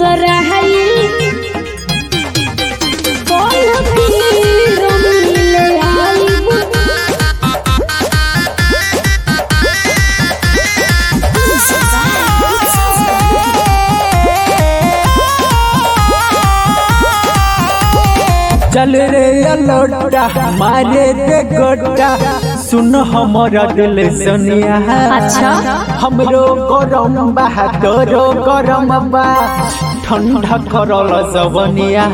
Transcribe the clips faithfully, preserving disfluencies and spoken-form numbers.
लसराई कौन फिर मिले आइब चल रे लोटा मारे दे गोटा सुन हमारा दिल सुनिया। अच्छा हमरो गरम बा तोरो गरम बा ठंडा करल जवनिया।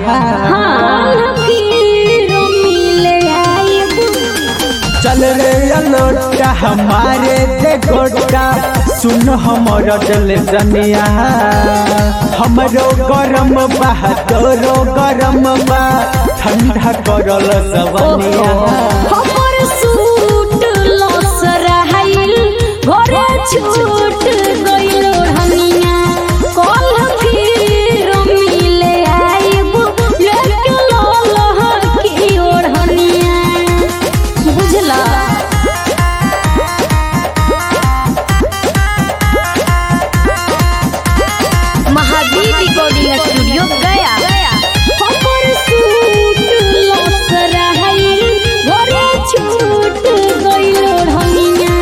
फिर मिले आइब चल रे लोटा हमारे दे गोटा सुन हमारा दिल सुनिया। हमरो गरम बा तोरो गरम बा ठंडा करल जवनिया। हमर सूट लसराइल घरे छूट गइल हनिया कल फिर मिले आइब लेके ललह की ओढ़निया बुझला। महावीर रिकॉर्डिंग स्टूडियो गया। हमर सूट लसराइल घरे छूट गइल हनिया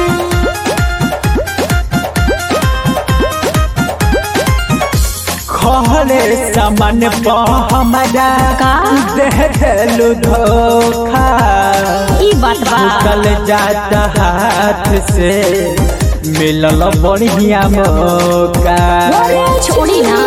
खहरे सामान पा हमारा का दे देलु धोखा। ई बात बा चल जाता हाथ से मिलल बढ़िया मौका। छोड़ी ना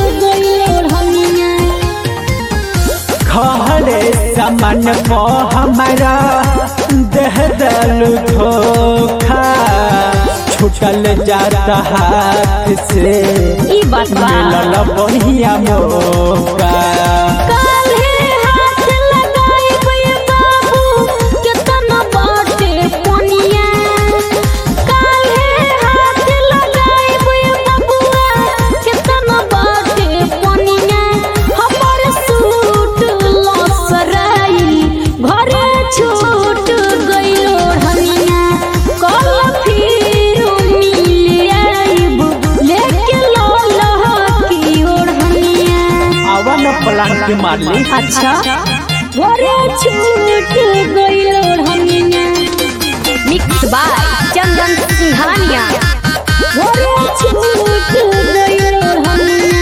खहरे सामान पा हमारा दे देलु धोखा। छूटल जाता हाथ से ई बात बा मिलल बढ़िया मौका। काल्हे हाथ लगाइब ये बाबू केतना बाटे पनिया। काल्हे हाथ लगाइब ये बबुआ केतना बाटे पनिया। हमर सूट लसराई घरे छूट गइल हनिया कल फिर मिले आइब लेके ललह की ओढ़निया। आवन प्लान के मारली। अच्छा घरे छूट गइल हनिया मिक्स बाय चंदन सिंघानिया घरे छूट गइल हनिया।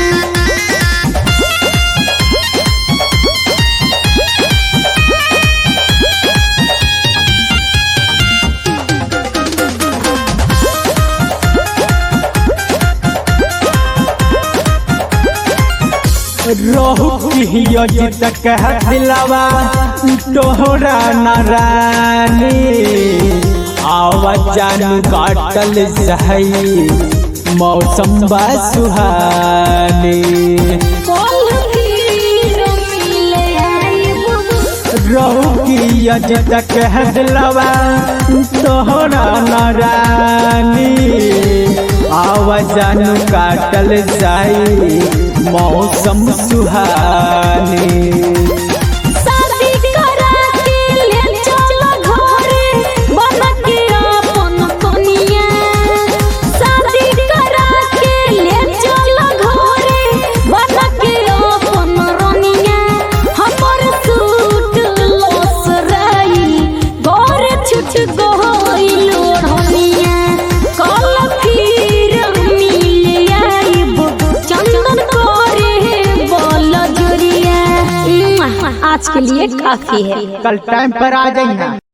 रोहू की जित कह दिलावा तोहरा नारानी। आवाज जानू काटल सही मौसम बा सुहानी। कल फिर मिले आइब रोहू की जित कह दिलावा तोहरा नारानी। आवाज जानू काटल सही मौसम सुहानी। शादी करा के ले चल घरे बन के अपन कनिया। शादी करा के ले चल घरे बन के अपन रनिया। हमर सूट लसराई घरे छूट गइल ओढ़निया कल फिर मिले आइब चंदन आज के लिए काफी है। कल टाइम पर आ जाइए।